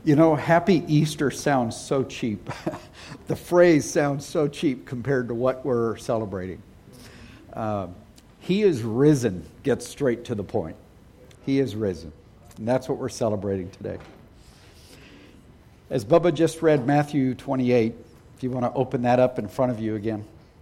Happy Easter sounds so cheap. The phrase sounds so cheap compared to what we're celebrating. He is risen gets straight to the point. He is risen. And that's what we're celebrating today. As Bubba just read Matthew 28, if you want to open that up in front of you again.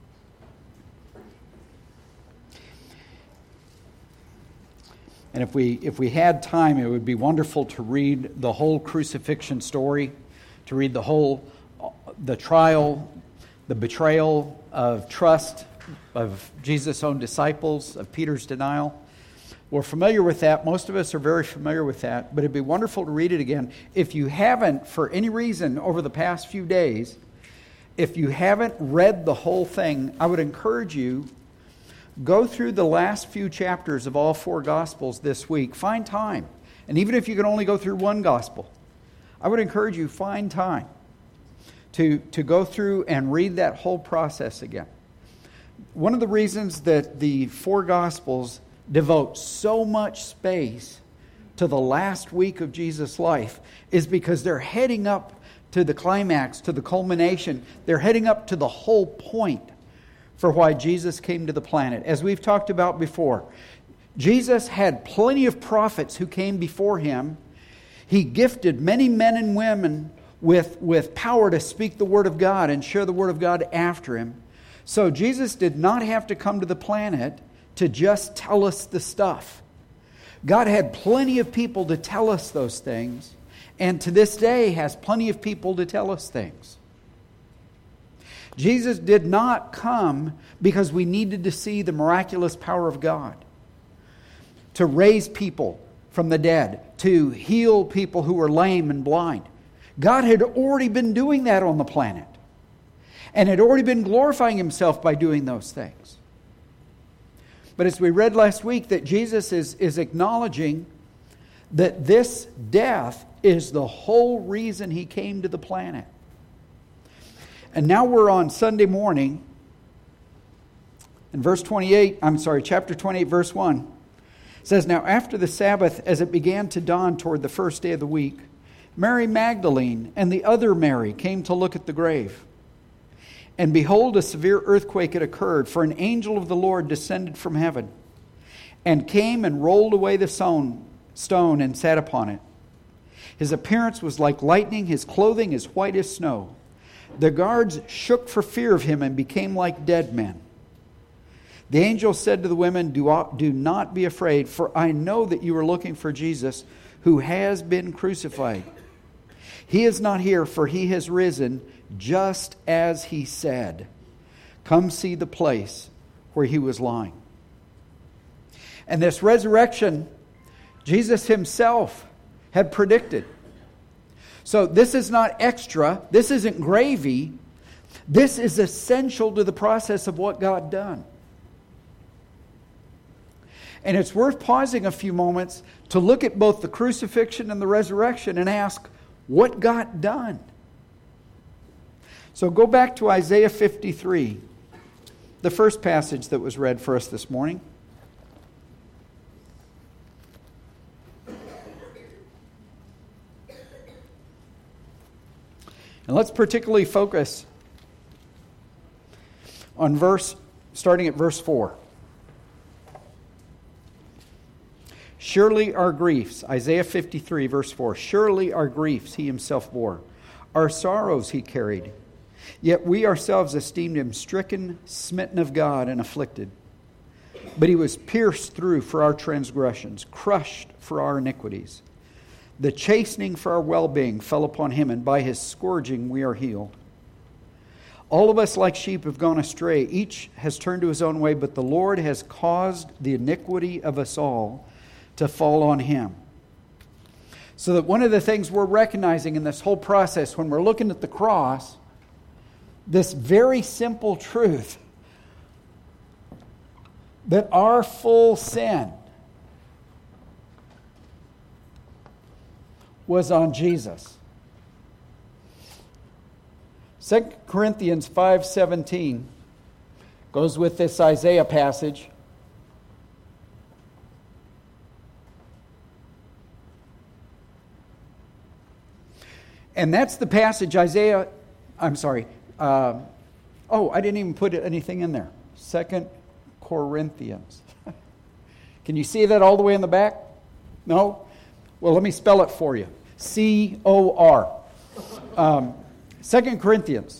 And if we had time, it would be wonderful to read the whole crucifixion story, to read the trial, the betrayal of trust of Jesus' own disciples, of Peter's denial. We're familiar with that. Most of us are very familiar with that. But it'd be wonderful to read it again. If you haven't, for any reason, over the past few days, if you haven't read the whole thing, I would encourage you, go through the last few chapters of all four Gospels this week. Find time. And even if you can only go through one Gospel, I would encourage you, find time to go through and read that whole process again. One of the reasons that the four Gospels devote so much space to the last week of Jesus' life is because they're heading up to the climax, to the culmination. They're heading up to the whole point for why Jesus came to the planet. As we've talked about before, Jesus had plenty of prophets who came before him. He gifted many men and women with power to speak the Word of God and share the Word of God after him. So Jesus did not have to come to the planet to just tell us the stuff. God had plenty of people to tell us those things, and to this day has plenty of people to tell us things. Jesus did not come because we needed to see the miraculous power of God, to raise people from the dead, to heal people who were lame and blind. God had already been doing that on the planet, and had already been glorifying himself by doing those things. But as we read last week, that Jesus is acknowledging that this death is the whole reason he came to the planet. And now we're on Sunday morning. In chapter 28, verse 1. It says, "Now after the Sabbath, as it began to dawn toward the first day of the week, Mary Magdalene and the other Mary came to look at the grave. And behold, a severe earthquake had occurred, for an angel of the Lord descended from heaven, and came and rolled away the stone and sat upon it. His appearance was like lightning, his clothing as white as snow. The guards shook for fear of him and became like dead men. The angel said to the women, Do not be afraid, for I know that you are looking for Jesus, who has been crucified. He is not here, for he has risen, just as he said. Come see the place where he was lying." And this resurrection, Jesus himself had predicted. So this is not extra. This isn't gravy. This is essential to the process of what God done. And it's worth pausing a few moments to look at both the crucifixion and the resurrection and ask, what got done? So go back to Isaiah 53, the first passage that was read for us this morning. And let's particularly focus on starting at verse 4. Surely our griefs, Isaiah 53, verse 4, surely our griefs he himself bore, our sorrows he carried. Yet we ourselves esteemed him stricken, smitten of God, and afflicted. But he was pierced through for our transgressions, crushed for our iniquities. The chastening for our well-being fell upon him, and by his scourging we are healed. All of us like sheep have gone astray. Each has turned to his own way, but the Lord has caused the iniquity of us all to fall on him. So that one of the things we're recognizing in this whole process when we're looking at the cross, this very simple truth that our full sin was on Jesus. 2 Corinthians 5:17 goes with this Isaiah passage. And that's the passage I didn't even put anything in there. 2 Corinthians. Can you see that all the way in the back? No? Well, let me spell it for you. C-O-R. 2 Corinthians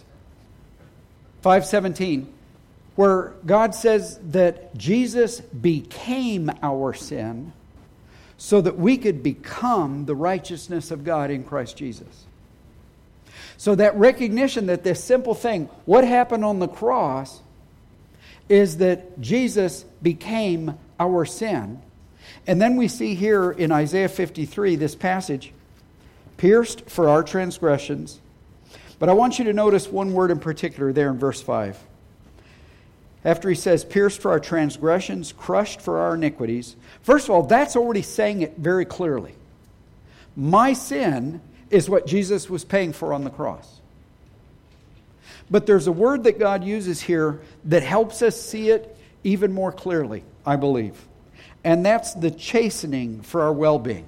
5:17, where God says that Jesus became our sin so that we could become the righteousness of God in Christ Jesus. So that recognition that this simple thing, what happened on the cross, is that Jesus became our sin. And then we see here in Isaiah 53, this passage, pierced for our transgressions. But I want you to notice one word in particular there in verse 5. After he says, pierced for our transgressions, crushed for our iniquities. First of all, that's already saying it very clearly. My sin is what Jesus was paying for on the cross. But there's a word that God uses here that helps us see it even more clearly, I believe. And that's the chastening for our well-being.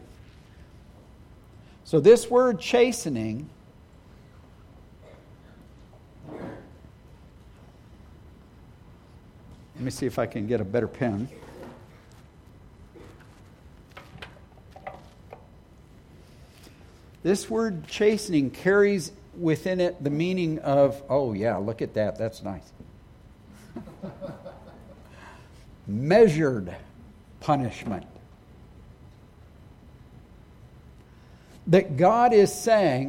So this word chastening let me see if I can get a better pen. This word chastening carries within it the meaning of, oh yeah, look at that, that's nice. Measured punishment. That God is saying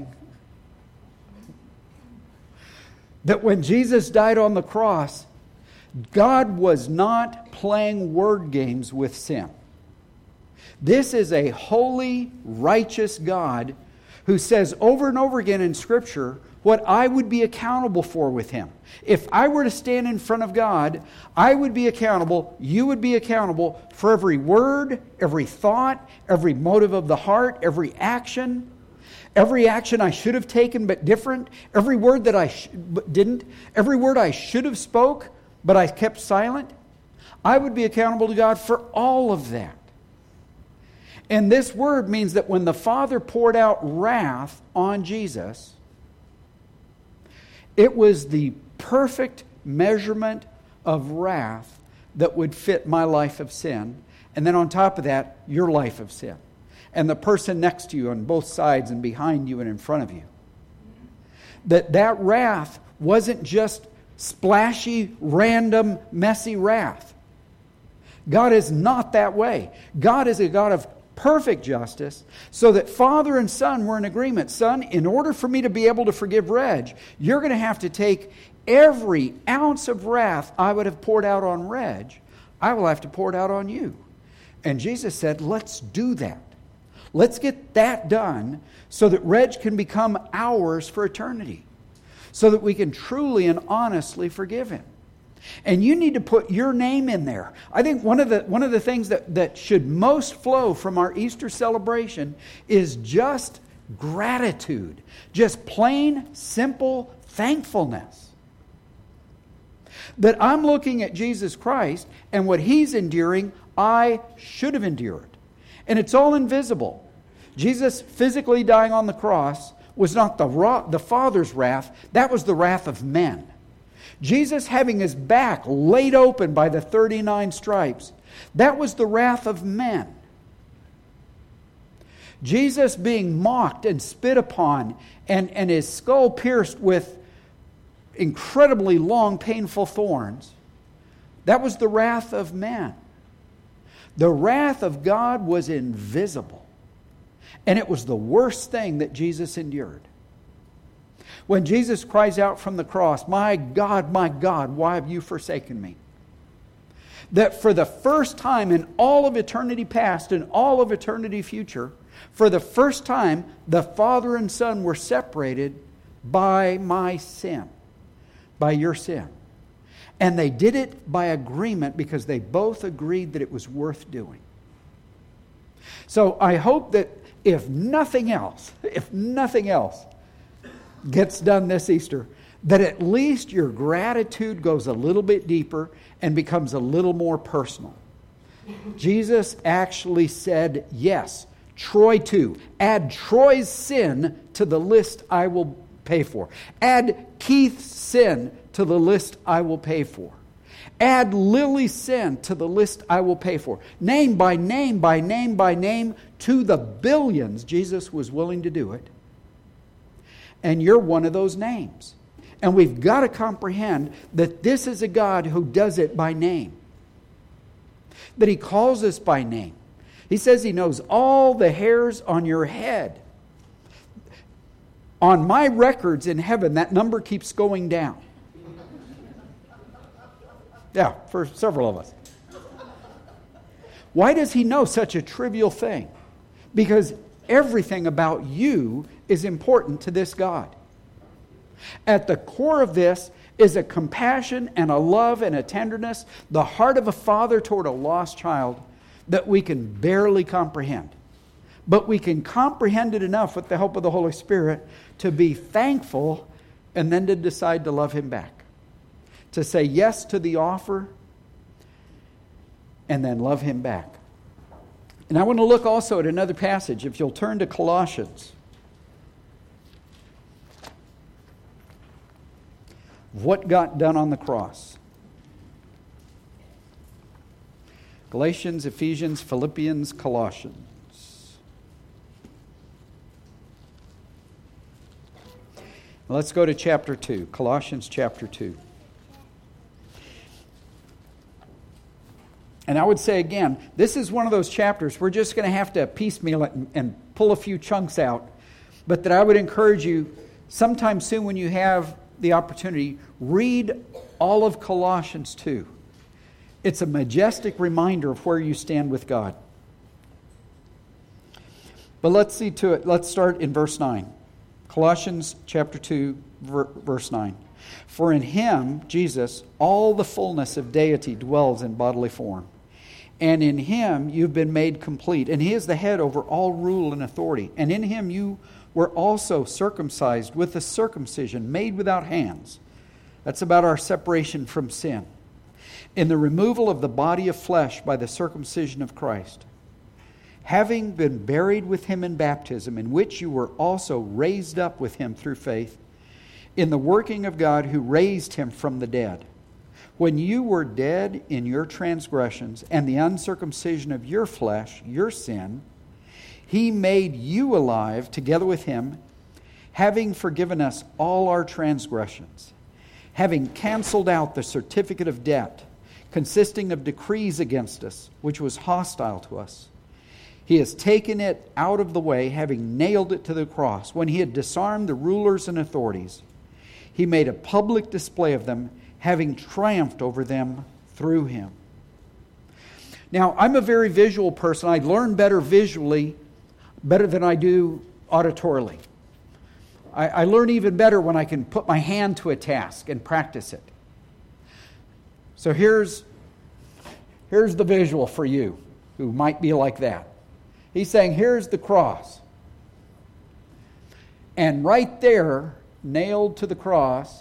that when Jesus died on the cross, God was not playing word games with sin. This is a holy, righteous God who says over and over again in Scripture what I would be accountable for with Him. If I were to stand in front of God, I would be accountable, you would be accountable for every word, every thought, every motive of the heart, every action I should have taken but different, every word that I didn't, every word I should have spoke but I kept silent. I would be accountable to God for all of that. And this word means that when the Father poured out wrath on Jesus, it was the perfect measurement of wrath that would fit my life of sin. And then on top of that, your life of sin. And the person next to you on both sides and behind you and in front of you. That wrath wasn't just splashy, random, messy wrath. God is not that way. God is a God of perfect justice, so that Father and Son were in agreement. Son, in order for me to be able to forgive Reg, you're going to have to take every ounce of wrath I would have poured out on Reg, I will have to pour it out on you. And Jesus said, let's do that. Let's get that done so that Reg can become ours for eternity. So that we can truly and honestly forgive him. And you need to put your name in there. I think one of the things that should most flow from our Easter celebration is just gratitude. Just plain, simple thankfulness. That I'm looking at Jesus Christ and what He's enduring, I should have endured. And it's all invisible. Jesus physically dying on the cross was not the Father's wrath, that was the wrath of men. Jesus having His back laid open by the 39 stripes, that was the wrath of men. Jesus being mocked and spit upon and His skull pierced with incredibly long, painful thorns, that was the wrath of men. The wrath of God was invisible. And it was the worst thing that Jesus endured. When Jesus cries out from the cross, my God, why have you forsaken me? That for the first time in all of eternity past and all of eternity future, for the first time, the Father and Son were separated by my sin, by your sin. And they did it by agreement because they both agreed that it was worth doing. So I hope that if nothing else gets done this Easter, that at least your gratitude goes a little bit deeper and becomes a little more personal. Jesus actually said yes Troy 2. Add Troy's sin to the list I will pay for. Add Keith's sin to the list I will pay for. Add Lily's sin to the list I will pay for. Name by name by name by name to the billions Jesus was willing to do it. And you're one of those names. And we've got to comprehend that this is a God who does it by name. That He calls us by name. He says He knows all the hairs on your head. On my records in heaven, that number keeps going down. Yeah, for several of us. Why does He know such a trivial thing? Because everything about you is important to this God. At the core of this is a compassion and a love and a tenderness, the heart of a father toward a lost child, that we can barely comprehend. But we can comprehend it enough with the help of the Holy Spirit to be thankful and then to decide to love Him back. To say yes to the offer and then love Him back. And I want to look also at another passage. If you'll turn to Colossians. What got done on the cross? Galatians, Ephesians, Philippians, Colossians. Let's go to chapter 2. Colossians chapter 2. And I would say again, this is one of those chapters we're just going to have to piecemeal it and pull a few chunks out. But that I would encourage you, sometime soon when you have the opportunity, read all of Colossians 2. It's a majestic reminder of where you stand with God. But let's see to it. Let's start in verse 9. Colossians chapter 2, verse 9. For in Him, Jesus, all the fullness of deity dwells in bodily form. And in Him you've been made complete. And He is the head over all rule and authority. And in Him you were also circumcised with a circumcision made without hands. That's about our separation from sin. In the removal of the body of flesh by the circumcision of Christ. Having been buried with Him in baptism, in which you were also raised up with Him through faith, in the working of God who raised Him from the dead. When you were dead in your transgressions and the uncircumcision of your flesh, your sin, He made you alive together with Him, having forgiven us all our transgressions, having canceled out the certificate of debt, consisting of decrees against us, which was hostile to us. He has taken it out of the way, having nailed it to the cross. When He had disarmed the rulers and authorities, He made a public display of them, having triumphed over them through Him. Now, I'm a very visual person. I learn better visually, better than I do auditorily. I learn even better when I can put my hand to a task and practice it. So here's the visual for you who might be like that. He's saying, here's the cross. And right there, nailed to the cross,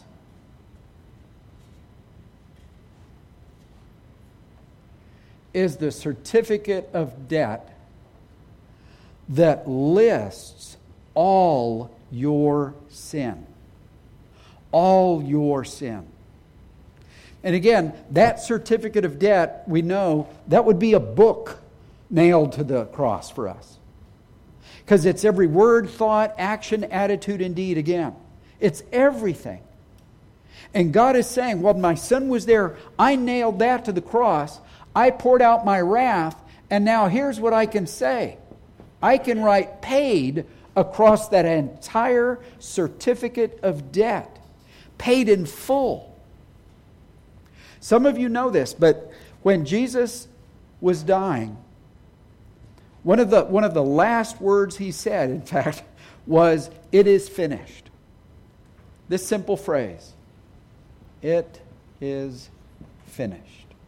is the certificate of debt that lists all your sin. All your sin. And again, that certificate of debt, we know, that would be a book nailed to the cross for us. Because it's every word, thought, action, attitude, and deed again. It's everything. And God is saying, well, my sin was there. I nailed that to the cross. I poured out my wrath. And now here's what I can say. I can write paid across that entire certificate of debt. Paid in full. Some of you know this, but when Jesus was dying, one of the last words He said, in fact, was, "It is finished." This simple phrase, "It is finished."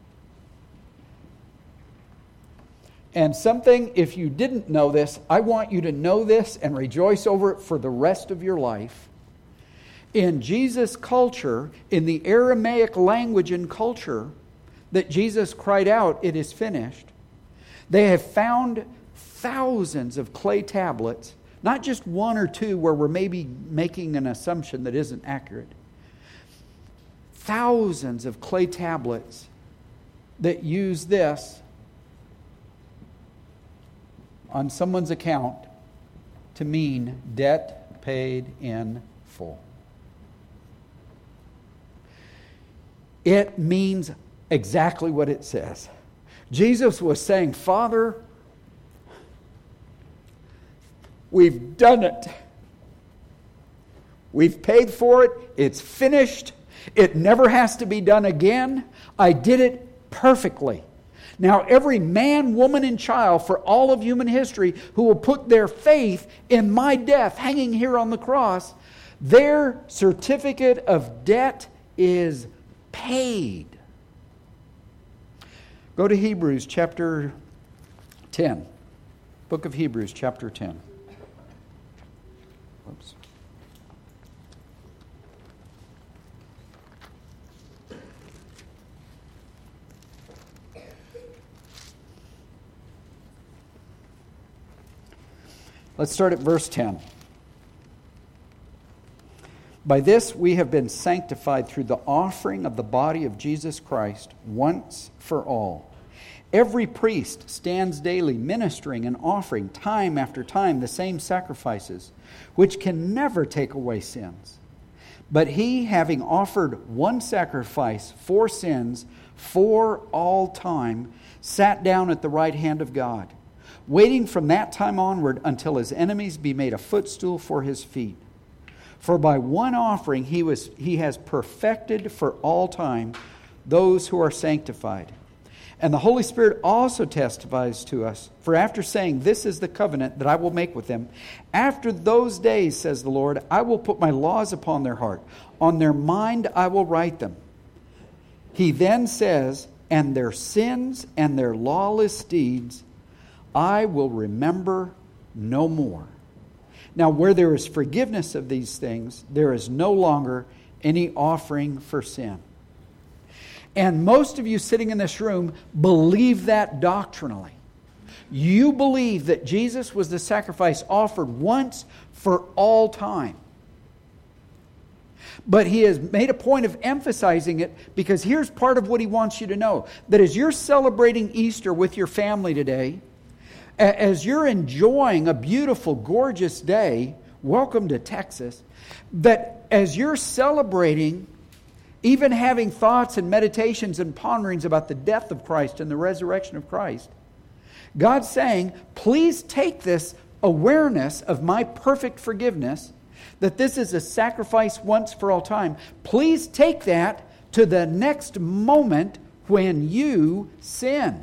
And something, if you didn't know this, I want you to know this and rejoice over it for the rest of your life. In Jesus' culture, in the Aramaic language and culture that Jesus cried out, "It is finished," they have found thousands of clay tablets, not just one or two where we're maybe making an assumption that isn't accurate. Thousands of clay tablets that use this on someone's account to mean debt paid in full. It means exactly what it says. Jesus was saying, Father, we've done it. We've paid for it. It's finished. It never has to be done again. I did it perfectly. Now, every man, woman, and child for all of human history who will put their faith in my death hanging here on the cross, their certificate of debt is paid. Go to Hebrews chapter 10. Book of Hebrews chapter 10. Oops. Let's start at verse 10. By this we have been sanctified through the offering of the body of Jesus Christ once for all. Every priest stands daily ministering and offering time after time the same sacrifices, which can never take away sins. But he, having offered one sacrifice for sins for all time, sat down at the right hand of God, waiting from that time onward until his enemies be made a footstool for his feet. For by one offering he has perfected for all time those who are sanctified. And the Holy Spirit also testifies to us, for after saying, this is the covenant that I will make with them, after those days, says the Lord, I will put my laws upon their heart. On their mind I will write them. He then says, and their sins and their lawless deeds I will remember no more. Now, where there is forgiveness of these things, there is no longer any offering for sin. And most of you sitting in this room believe that doctrinally. You believe that Jesus was the sacrifice offered once for all time. But he has made a point of emphasizing it because here's part of what he wants you to know. That as you're celebrating Easter with your family today, as you're enjoying a beautiful, gorgeous day, welcome to Texas, that as you're celebrating, even having thoughts and meditations and ponderings about the death of Christ and the resurrection of Christ, God's saying, please take this awareness of my perfect forgiveness, that this is a sacrifice once for all time. Please take that to the next moment when you sin.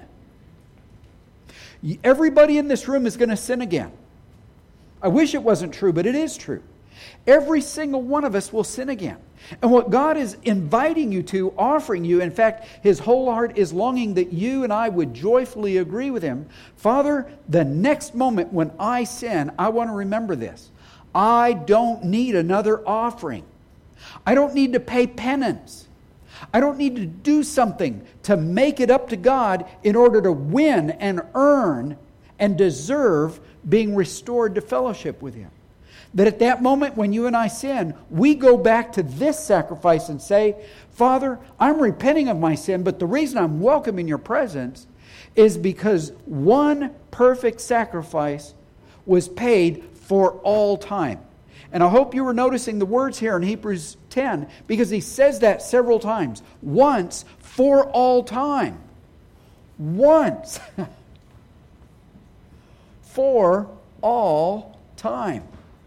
Everybody in this room is going to sin again. I wish it wasn't true, but it is true. Every single one of us will sin again. And what God is inviting you to, offering you, in fact, His whole heart is longing that you and I would joyfully agree with Him. Father, the next moment when I sin, I want to remember this. I don't need another offering. I don't need to pay penance. I don't need to do something to make it up to God in order to win and earn and deserve being restored to fellowship with Him. That at that moment when you and I sin, we go back to this sacrifice and say, Father, I'm repenting of my sin, but the reason I'm welcome in your presence is because one perfect sacrifice was paid for all time. And I hope you were noticing the words here in Hebrews 10, because he says that several times. Once for all time. Once. For all time.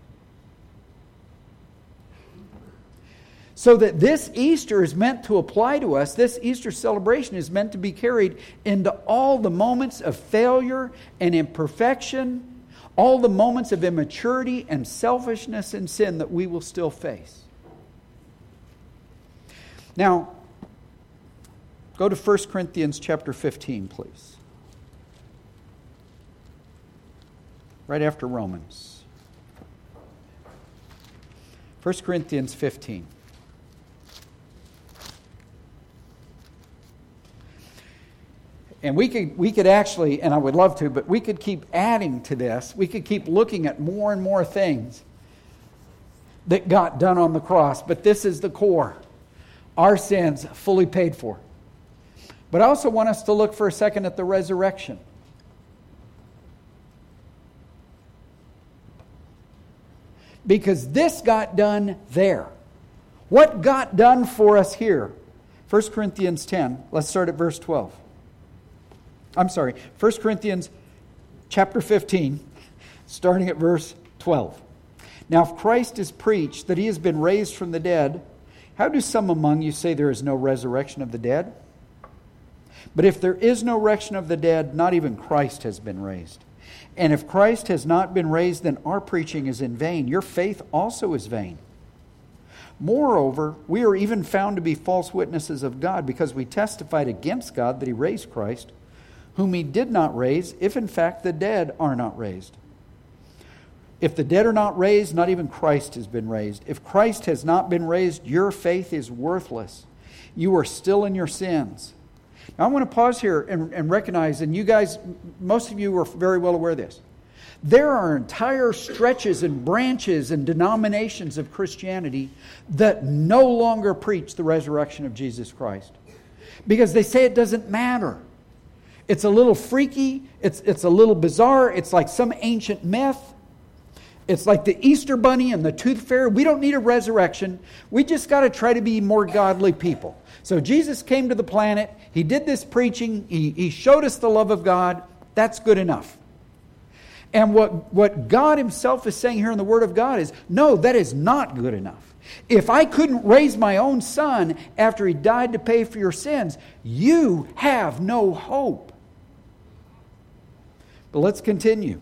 So that this Easter is meant to apply to us. This Easter celebration is meant to be carried into all the moments of failure and imperfection, all the moments of immaturity and selfishness and sin that we will still face. Now, go to 1 Corinthians chapter 15, please. Right after Romans. 1 Corinthians 15. And we could actually, and I would love to, but we could keep adding to this. We could keep looking at more and more things that got done on the cross. But this is the core. Our sins fully paid for. But I also want us to look for a second at the resurrection. Because this got done there. What got done for us here? 1 Corinthians 10. Let's start at verse 12. 1 Corinthians chapter 15, starting at verse 12. Now, if Christ is preached that he has been raised from the dead, how do some among you say there is no resurrection of the dead? But if there is no resurrection of the dead, not even Christ has been raised. And if Christ has not been raised, then our preaching is in vain. Your faith also is vain. Moreover, we are even found to be false witnesses of God, because we testified against God that he raised Christ, whom he did not raise, if in fact the dead are not raised. If the dead are not raised, not even Christ has been raised. If Christ has not been raised, your faith is worthless. You are still in your sins. Now I want to pause here and recognize, and you guys, most of you are very well aware of this. There are entire stretches and branches and denominations of Christianity that no longer preach the resurrection of Jesus Christ, because they say it doesn't matter. It's a little freaky. It's a little bizarre. It's like some ancient myth. It's like the Easter Bunny and the Tooth Fairy. We don't need a resurrection. We just got to try to be more godly people. So Jesus came to the planet. He did this preaching. He showed us the love of God. That's good enough. And what God himself is saying here in the Word of God is, no, that is not good enough. If I couldn't raise my own son after he died to pay for your sins, you have no hope. But let's continue.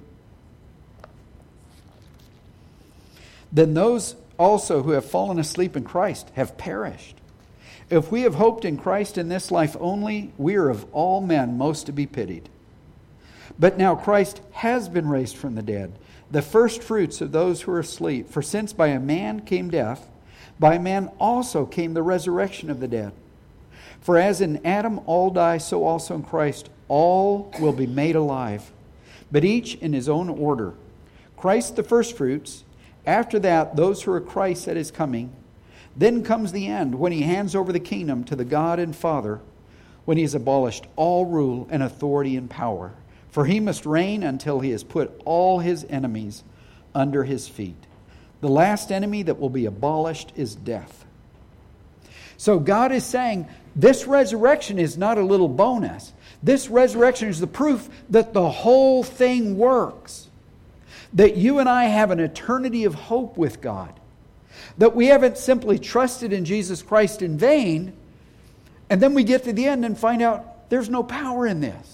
Then those also who have fallen asleep in Christ have perished. If we have hoped in Christ in this life only, we are of all men most to be pitied. But now Christ has been raised from the dead, the first fruits of those who are asleep. For since by a man came death, by a man also came the resurrection of the dead. For as in Adam all die, so also in Christ all will be made alive, but each in his own order. Christ the first fruits, after that those who are Christ at his coming. Then comes the end, when he hands over the kingdom to the God and Father, when he has abolished all rule and authority and power. For he must reign until he has put all his enemies under his feet. The last enemy that will be abolished is death. So God is saying this resurrection is not a little bonus. This resurrection is the proof that the whole thing works. That you and I have an eternity of hope with God. That we haven't simply trusted in Jesus Christ in vain, and then we get to the end and find out there's no power in this.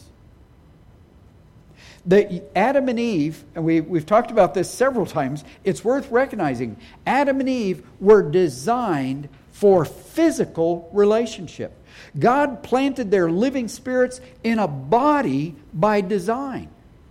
That Adam and Eve, and we've talked about this several times, it's worth recognizing, Adam and Eve were designed for physical relationship. God planted their living spirits in a body by design.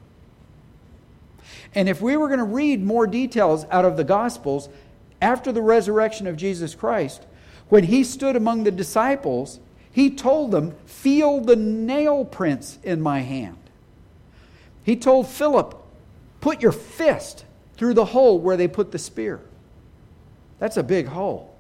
And if we were going to read more details out of the Gospels, after the resurrection of Jesus Christ, when he stood among the disciples, he told them, "Feel the nail prints in my hand." He told Philip, "Put your fist through the hole where they put the spear." That's a big hole.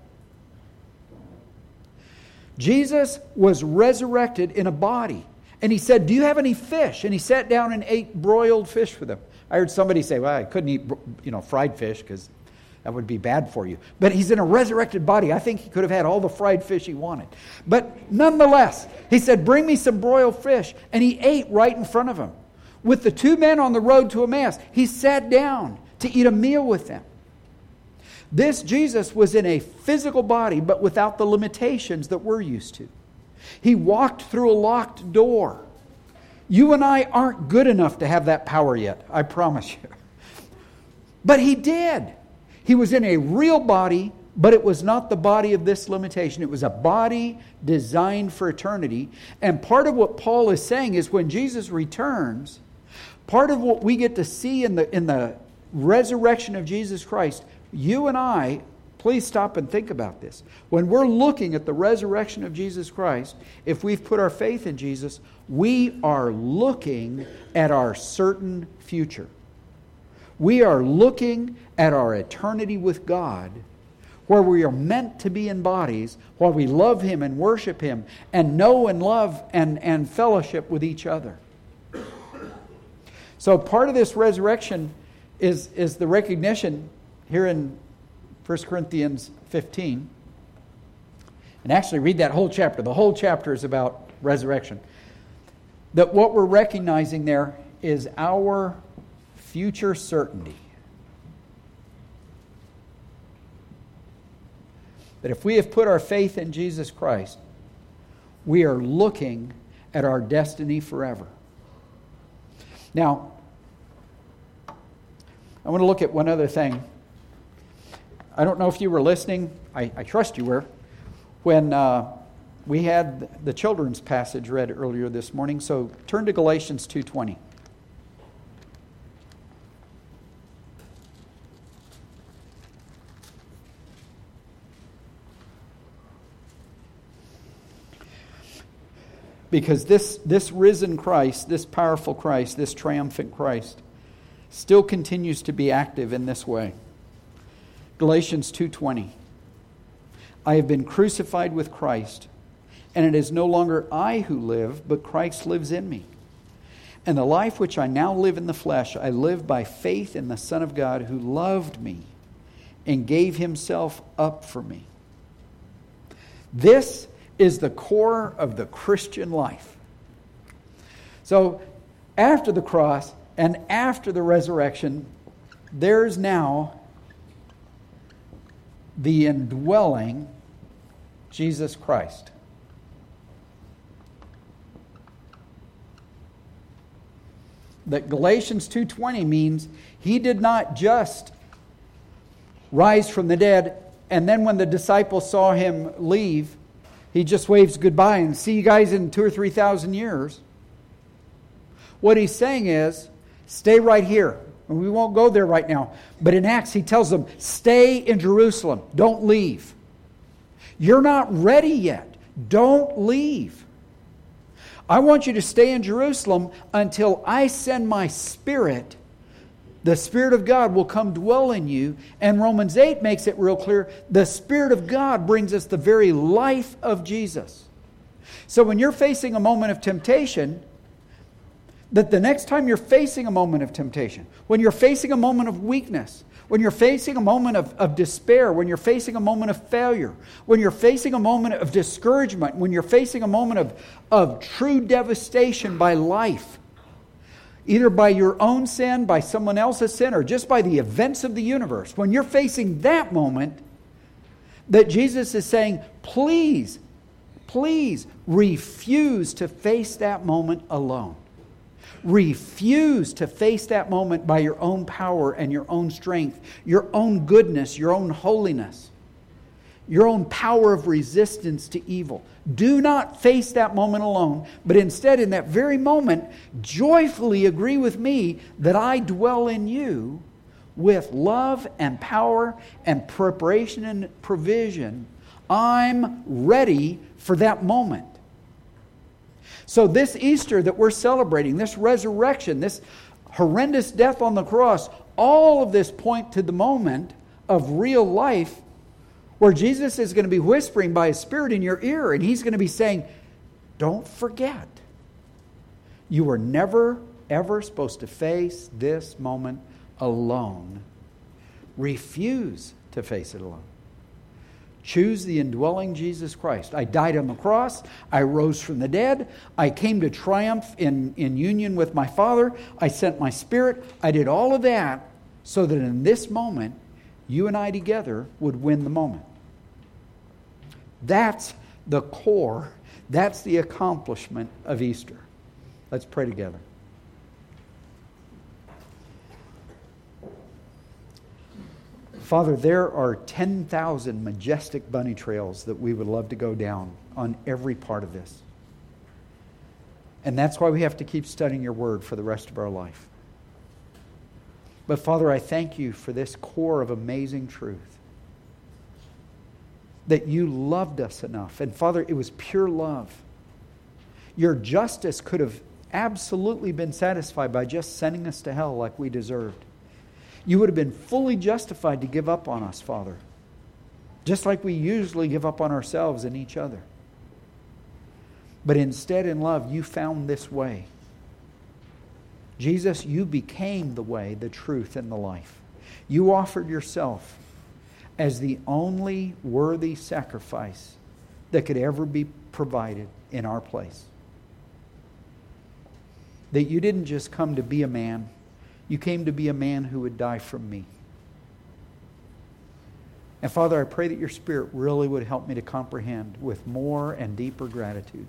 Jesus was resurrected in a body. And he said, "Do you have any fish?" And he sat down and ate broiled fish with them. I heard somebody say, "Well, I couldn't eat fried fish because that would be bad for you." But he's in a resurrected body. I think he could have had all the fried fish he wanted. But nonetheless, he said, "Bring me some broiled fish." And he ate right in front of him. With the two men on the road to Emmaus, he sat down to eat a meal with them. This Jesus was in a physical body, but without the limitations that we're used to. He walked through a locked door. You and I aren't good enough to have that power yet, I promise you. But he did. He was in a real body, but it was not the body of this limitation. It was a body designed for eternity. And part of what Paul is saying is when Jesus returns, part of what we get to see in the resurrection of Jesus Christ, you and I, Please stop and think about this. When we're looking at the resurrection of Jesus Christ, if we've put our faith in Jesus, we are looking at our certain future. We are looking at our eternity with God, where we are meant to be in bodies, while we love Him and worship Him, and know and love and fellowship with each other. So part of this resurrection is the recognition here in 1 Corinthians 15. And actually read that whole chapter. The whole chapter is about resurrection. That what we're recognizing there is our future certainty. That if we have put our faith in Jesus Christ, we are looking at our destiny forever. Now, I want to look at one other thing. I don't know if you were listening. I trust you were. When we had the children's passage read earlier this morning. So turn to Galatians 2:20. Because this risen Christ, this powerful Christ, this triumphant Christ, still continues to be active in this way. Galatians 2:20. I have been crucified with Christ, and it is no longer I who live, but Christ lives in me. And the life which I now live in the flesh, I live by faith in the Son of God who loved me and gave Himself up for me. This is the core of the Christian life. So, after the cross and after the resurrection, there's now the indwelling Jesus Christ. That Galatians 2:20 means He did not just rise from the dead, and then when the disciples saw Him leave, He just waves goodbye and see you guys in 2,000 or 3,000 years. What He's saying is, stay right here. And we won't go there right now. But in Acts, He tells them, stay in Jerusalem. Don't leave. You're not ready yet. Don't leave. I want you to stay in Jerusalem until I send my Spirit. The Spirit of God will come dwell in you. And Romans 8 makes it real clear. The Spirit of God brings us the very life of Jesus. So when you're facing a moment of temptation, that the next time you're facing a moment of temptation, when you're facing a moment of weakness, when you're facing a moment of despair, when you're facing a moment of failure, when you're facing a moment of discouragement, when you're facing a moment of true devastation by life, either by your own sin, by someone else's sin, or just by the events of the universe, when you're facing that moment, that Jesus is saying, please, please refuse to face that moment alone. Refuse to face that moment by your own power and your own strength, your own goodness, your own holiness, your own power of resistance to evil. Do not face that moment alone, but instead in that very moment, joyfully agree with me that I dwell in you with love and power and preparation and provision. I'm ready for that moment. So this Easter that we're celebrating, this resurrection, this horrendous death on the cross, all of this point to the moment of real life where Jesus is going to be whispering by His Spirit in your ear, and He's going to be saying, don't forget, you were never, ever supposed to face this moment alone. Refuse to face it alone. Choose the indwelling Jesus Christ. I died on the cross. I rose from the dead. I came to triumph in union with my Father. I sent my Spirit. I did all of that so that in this moment, you and I together would win the moment. That's the core. That's the accomplishment of Easter. Let's pray together. Father, there are 10,000 majestic bunny trails that we would love to go down on every part of this. And that's why we have to keep studying your word for the rest of our life. But Father, I thank you for this core of amazing truth. that you loved us enough. And Father, it was pure love. Your justice could have absolutely been satisfied by just sending us to hell like we deserved. You would have been fully justified to give up on us, Father, just like we usually give up on ourselves and each other. But instead, in love, you found this way. Jesus, you became the way, the truth, and the life. You offered yourself as the only worthy sacrifice that could ever be provided in our place. That you didn't just come to be a man, you came to be a man who would die for me. And Father, I pray that your Spirit really would help me to comprehend with more and deeper gratitude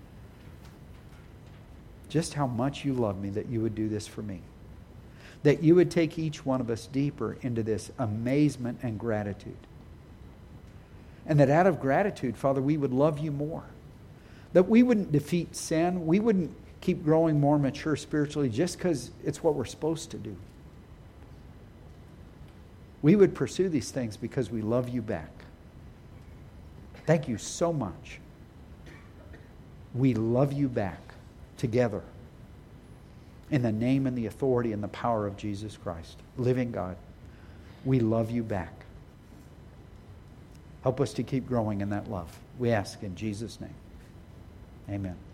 just how much you love me, that you would do this for me. That you would take each one of us deeper into this amazement and gratitude. And that out of gratitude, Father, we would love you more. That we wouldn't defeat sin. We wouldn't keep growing more mature spiritually just because it's what we're supposed to do. We would pursue these things because we love you back. Thank you so much. We love you back together in the name and the authority and the power of Jesus Christ, living God. We love you back. Help us to keep growing in that love. We ask in Jesus' name. Amen.